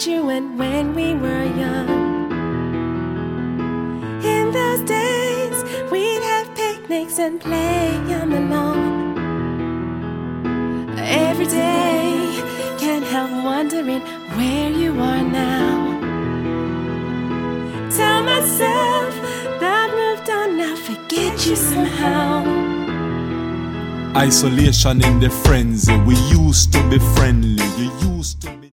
met you and when we were young. In those days, we'd have picnics and play on the lawn. Every day, can't help wondering where you are now. Tell myself that I've moved on, now forget you somehow. Isolation in the frenzy. We used to be friendly. You used to